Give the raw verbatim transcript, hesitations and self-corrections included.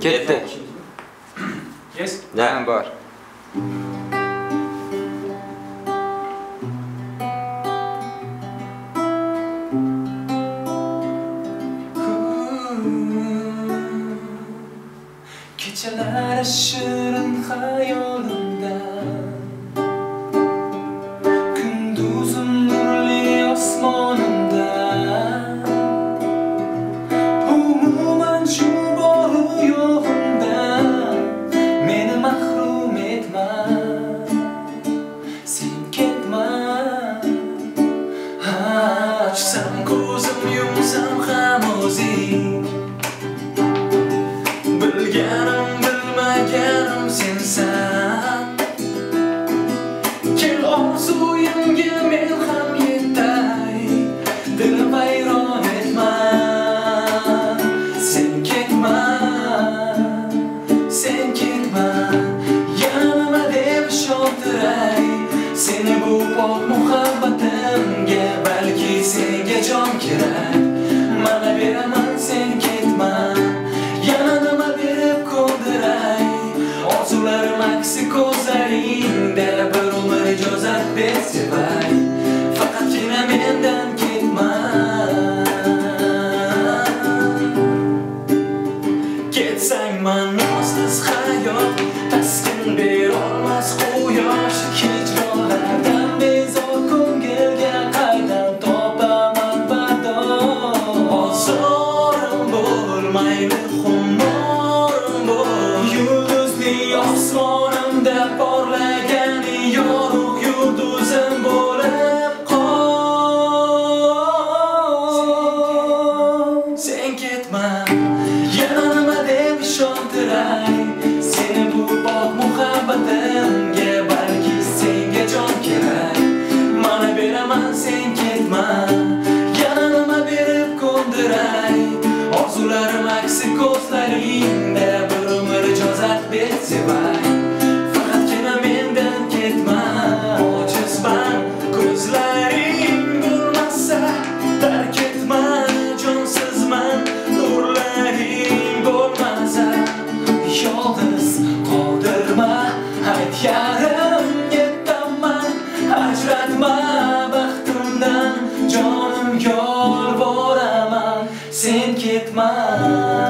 Ketdi. Yes. Da bor. Kechalar shirin xayolimda, kunduzim nurli osmonimda, umuman shu boru yo'g'imda meni mahrum etma, sen ketma. Ochsam ko'zim, yumsam ham o'zing, bilganim bilmaganim sensan. Kel orzuyimga men ham yetay, dilim vayron etma, sen ketma, sen ketma. Yana nima deb ishontiray seni bu pok muhabbatimga, balki senga jon kerak, mana beraman, sen ketma. Yana nima berib ko'ndiray orzularim aksi ko'zlaringda, bir umr ijozat ber sevay, faqatgina mendan ketma. Ketsang ma'nosiz hayot, taskin berolmas quyosh, hijronlardan bezor ko'ngilga qaydan topaman bardosh. Ozorim bo'lmaydi, xumorim bo'l, yulduzli osmonimda porlagan yorug' yulduzim bo'lib qol. Sen ketma. Yana nima deb ishontiray seni bu pok muhabbatimga, balki senga jon kerak, mana beraman, sen ketma. Yana nima berib ko'ndiray orzularim aksi ko'zlaringda, bir umr ijozat ber sevay, faqatgina mendan ketma. Ojizman, ko'zlaring bo'lmasa tark etma, jonsizman, nurlaring bo'lmasa yolg'iz qoldirma. Ayt yarim yetaman, ajratma baxtimdan, jonim yolvoraman, sen ketma.